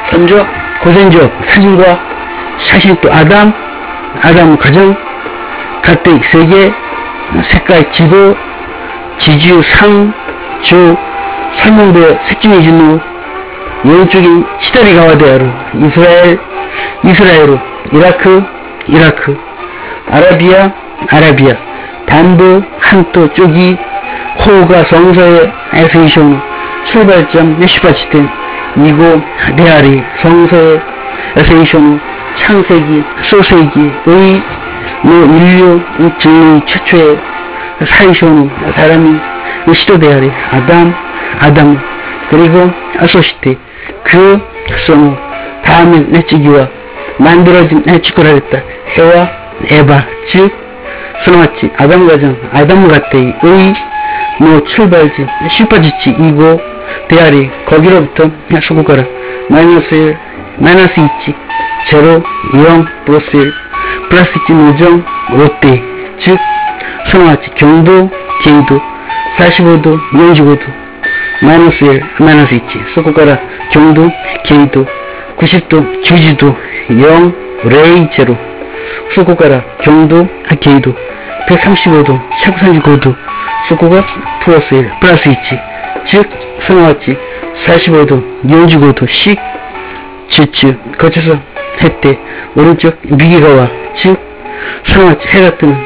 먼저 고생적 사진과 사실 또 아담 가정, 가뜩 세계, 색깔 지도, 지주, 상, 조, 설명도에 색중해진 후 영적인 시다리 가와대하로 이스라엘로 이라크, 아라비아, 반도, 한도 쪽이 호가 성서의 에세이션 출발점 메시바치된 이고 데아리 성서의 에세이션 창세기, 소세기의 인류 진리 최초의 사이션 사람이 시도데아리 아담 그리고 아소시테 그 선후 다음에 내치기와 만들어진 내치고라 했다. 해와 에바 즉 수놓았지 아담 가때의 출발지 슈퍼지치 이고 데아리 거기로부터 수고가라 마이너스 2지 제로 0 플러스 1 플러스 1 노정 롯데 즉 수놓았지 경도 게이도 45도 45도 마이너스 1 마이너스 2지 수고가라 경도 게이도 90도 주지도 0 레이 제로 수고가라 경도 게이도 135도 139도 수고가 플러스 1 플러스 2지 즉 수놓았지 45도 45도 씩 즈즈 거쳐서 했대 오른쪽 미개가와 즉 수놓았지 해가 뜨는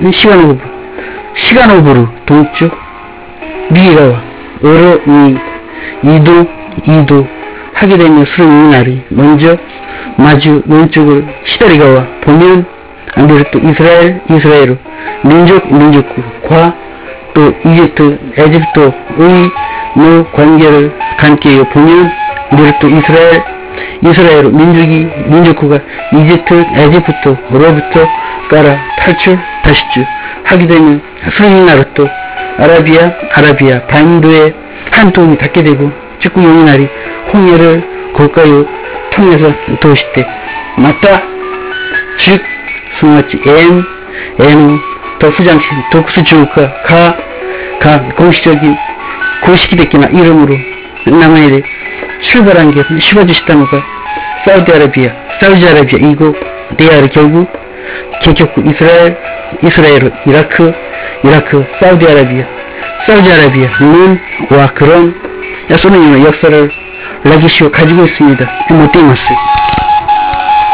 시간 오브로 동쪽 미개가와 어로 이도 하게 되면 수능이 날이 먼저 마주 왼쪽을 시다리가와 보면 안되려 또 이스라엘로 민족과 또 이집트 에집트의 관계를 관계요 보면 안되려 또 이스라엘로 민족구가 이집트 에집트로부터 깔아 탈출 하게 되면 수능이 날이 또 아라비아 반도의 한 통이 닿게 되고 축구 용의 날이 홍해를 골가요 통해서 도시대 맞다 즉 수놓았지 N 더 후장신 독수주가 가 공식적인 고식이 됐기나 이름으로 남아야 돼 출발한 게 슈바주시다노가 사우디아라비아 이고 데아르 결국 개척국 이스라엘 이라크 사우디아라비아는 와 그런 야소는 역사를 라기시오 가지고 있습니다. 못되이마스